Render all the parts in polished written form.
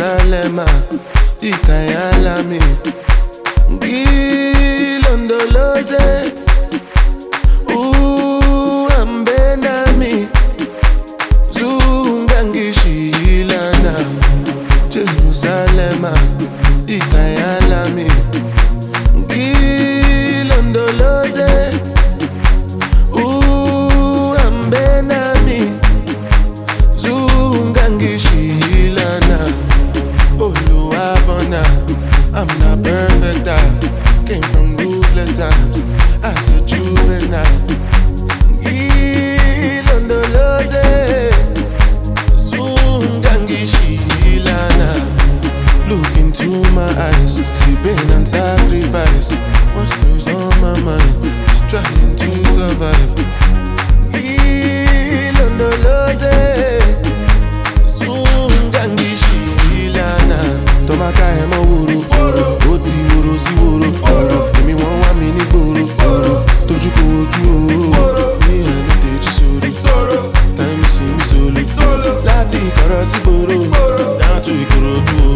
Jerusalema, ikayalami, ngilondoloze, uhambenami, zungangishilana. Jerusalema, ikayalami, ngilondoloze, uhambenami, zungangishilana. Oluwabona, I'm not perfect, I came from ruthless times as a juvenile. Ngilondoloze, zungangishilana. Look into my eyes, see pain and sacrifice. What's goes on my mind, just trying to survive. Ngilondoloze, zungangishilana. Tomaka ema wuru, oti wuru si wuru. Emi won wa mi ni gboro, toju ko oju o. Me and Teji solo, time see me solo. Lati ikoro si gboro, down to Ikorodu o.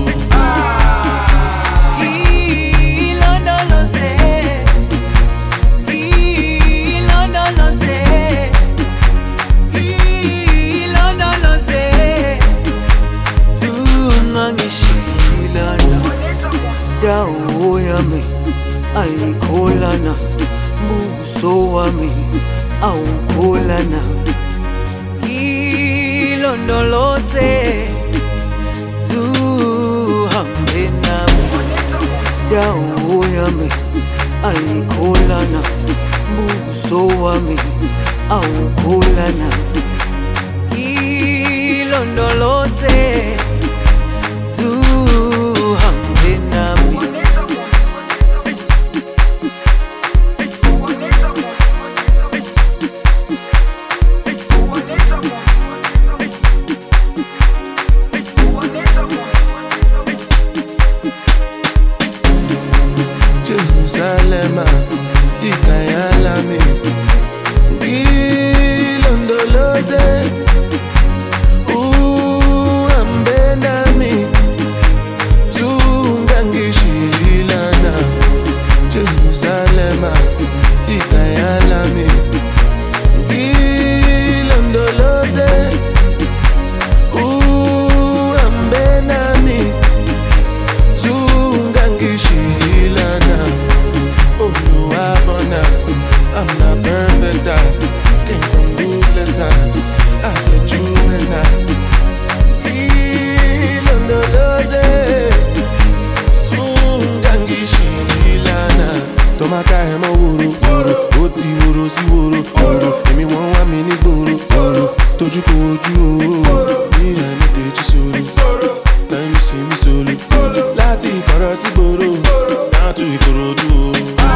Dawo yami ayikholana, buso wami awukholana. Ilondoloze, zuhambe nami. Dawo yami ayikholana, buso wami awukholana. Ilondoloze, zuhambe nami. Jerusalema, ikayalami, ngilondoloze, uhambenami, zungangishilana. Jerusalema, ikayalami, ngilondoloze, uhambenami, zungangishilana. Oluwabona, I'm not perfect, I came from ruthless times as a juvenile. Ilondoloze, zungangishilana. Tomaka ema wuru, oti wuru si wuru. Emi won wa mi ni gboro, toju ko oju o. Me and Teji solo, time see me solo. Lati ikoro si gboro, down to Ikorodu o.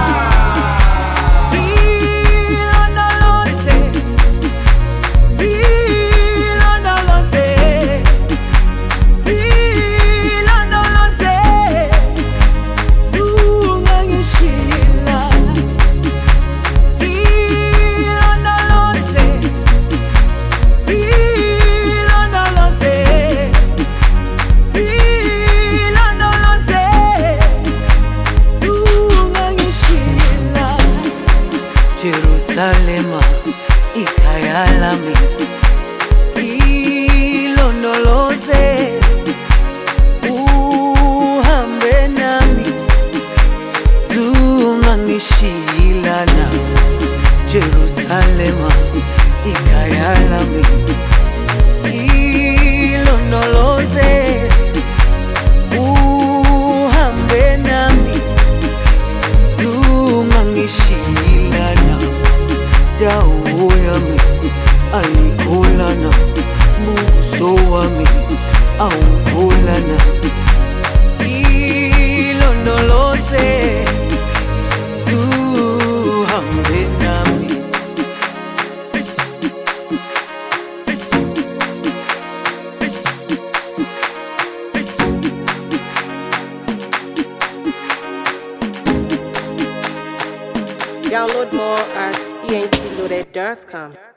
Jerusalema, ikayalami, ilondoloze, uhambe nami, zungangishilana. Jerusalema, ikayalami, ilondoloze, uhambe nami, zungangishilana. Dawo yami ayikholana, buso wami awukholana. Ilondoloze, zuhambe nami. Download more at entloaded.com.